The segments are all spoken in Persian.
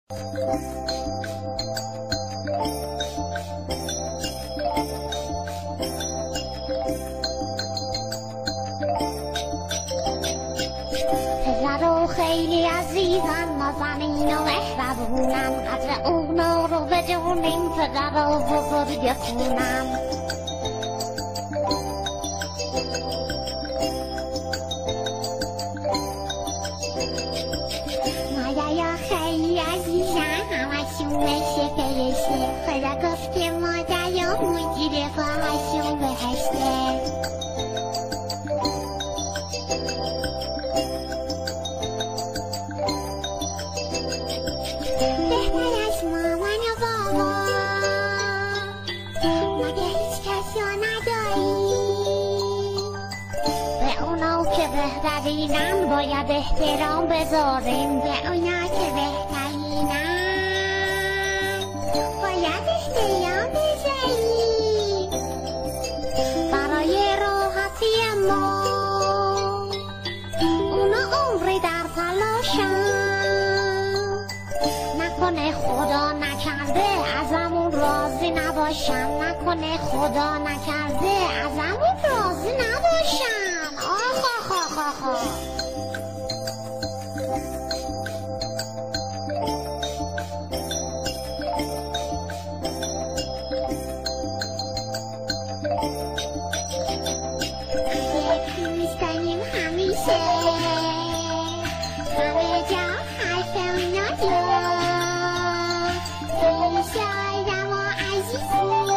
پدر خیلی عزیزن نازنین و مهربونن قدر اونا رو بدونین پدر و بزرگ خونن مادر خیلی عزیزن همشون مثل فرشته خدا گفت که مادرمون زیر پاهاشون بهشته بهتر از مامان و بابا مگه هیچ کسی رو نداری به اونا که بهترینن باید احترام بذاریم به اونا که بهترینن باید احترام بذاریم برای راحتی ما اونا عمری در تلاشن نکنه خدا نکرده ازمون راضی نباشن نکنه خدا نکرده ازمون راضی نباشن آخ آخ آخ آخ آخ اگه میستنیم همیشه همه جا حرف اونا شایدم و عزیزی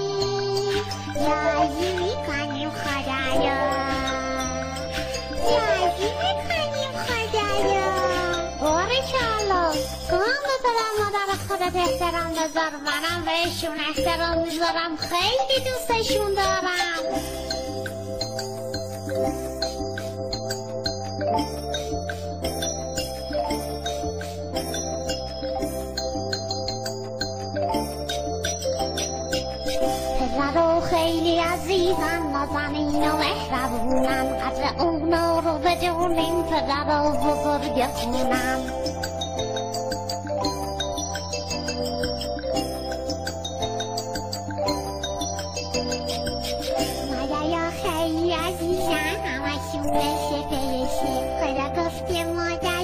راضی میکنیم خدایا راضی میکنیم خدایا باریکالله گام به پدر مادر خودت احترام بذار منم بهشون احترام میذارم خیلی دوستشون دارم پدر خیلی عزیزن نازنین و مهربونن قدر اونا رو بدونین پدر و بزرگ خونن مادر خیلی عزیزن همشون مثل فرشته خدا گفت که مادر